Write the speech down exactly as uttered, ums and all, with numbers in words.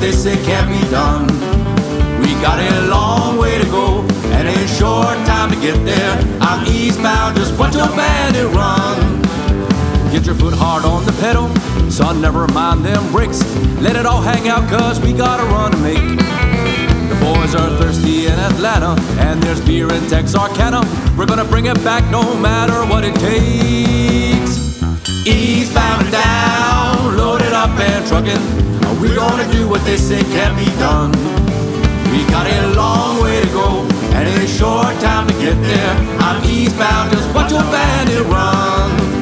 they say can't be done. We got a long way to go and a short time to get there. I'm eastbound, just watch your bandit run. Get your foot hard on the pedal, son, never mind them brakes. Let it all hang out, cause we got a run to make. The boys are thirsty in Atlanta, and there's beer in Texarkana. We're gonna bring it back no matter what it takes. Eastbound and down, loaded up and trucking. We're gonna do what they say can't be done. We got a long way to go and a short time to get there. I'm eastbound, just watch your bandit run.